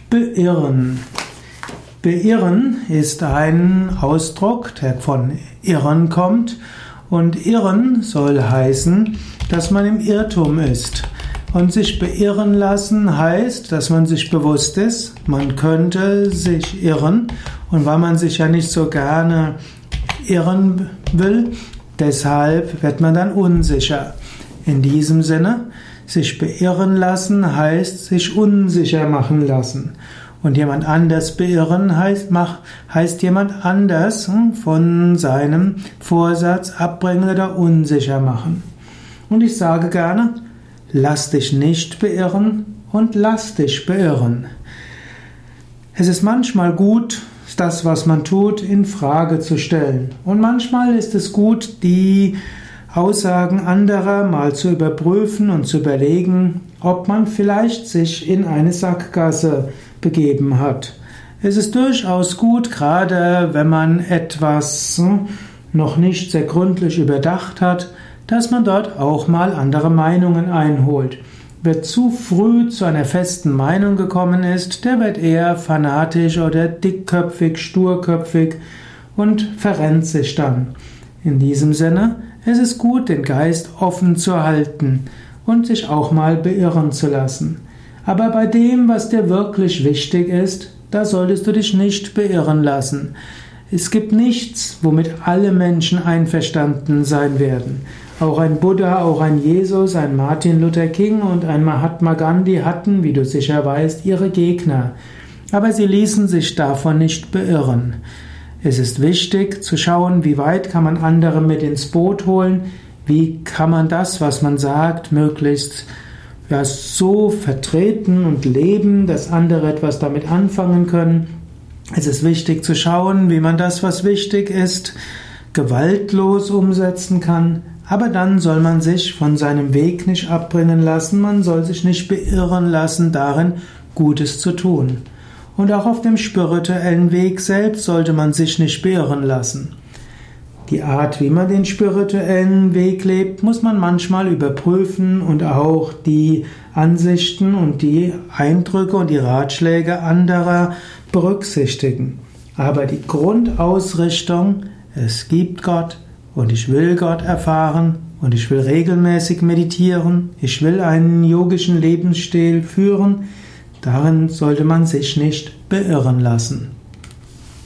Beirren. Beirren ist ein Ausdruck, der von irren kommt. Und irren soll heißen, dass man im Irrtum ist. Und sich beirren lassen heißt, dass man sich bewusst ist, man könnte sich irren. Und weil man sich ja nicht so gerne irren will, deshalb wird man dann unsicher. In diesem Sinne, sich beirren lassen heißt, sich unsicher machen lassen. Und jemand anders beirren heißt jemand anders von seinem Vorsatz abbringen oder unsicher machen. Und ich sage gerne, lass dich nicht beirren und lass dich beirren. Es ist manchmal gut, das, was man tut, in Frage zu stellen. Und manchmal ist es gut, die Aussagen anderer mal zu überprüfen und zu überlegen, ob man vielleicht sich in eine Sackgasse begeben hat. Es ist durchaus gut, gerade wenn man etwas noch nicht sehr gründlich überdacht hat, dass man dort auch mal andere Meinungen einholt. Wer zu früh zu einer festen Meinung gekommen ist, der wird eher fanatisch oder dickköpfig, sturköpfig und verrennt sich dann. In diesem Sinne, es ist gut, den Geist offen zu halten und sich auch mal beirren zu lassen. Aber bei dem, was dir wirklich wichtig ist, da solltest du dich nicht beirren lassen. Es gibt nichts, womit alle Menschen einverstanden sein werden. Auch ein Buddha, auch ein Jesus, ein Martin Luther King und ein Mahatma Gandhi hatten, wie du sicher weißt, ihre Gegner. Aber sie ließen sich davon nicht beirren. Es ist wichtig zu schauen, wie weit kann man andere mit ins Boot holen, wie kann man das, was man sagt, möglichst so vertreten und leben, dass andere etwas damit anfangen können. Es ist wichtig zu schauen, wie man das, was wichtig ist, gewaltlos umsetzen kann. Aber dann soll man sich von seinem Weg nicht abbringen lassen, man soll sich nicht beirren lassen, darin Gutes zu tun. Und auch auf dem spirituellen Weg selbst sollte man sich nicht beirren lassen. Die Art, wie man den spirituellen Weg lebt, muss man manchmal überprüfen und auch die Ansichten und die Eindrücke und die Ratschläge anderer berücksichtigen. Aber die Grundausrichtung, es gibt Gott und ich will Gott erfahren und ich will regelmäßig meditieren, ich will einen yogischen Lebensstil führen, darin sollte man sich nicht beirren lassen.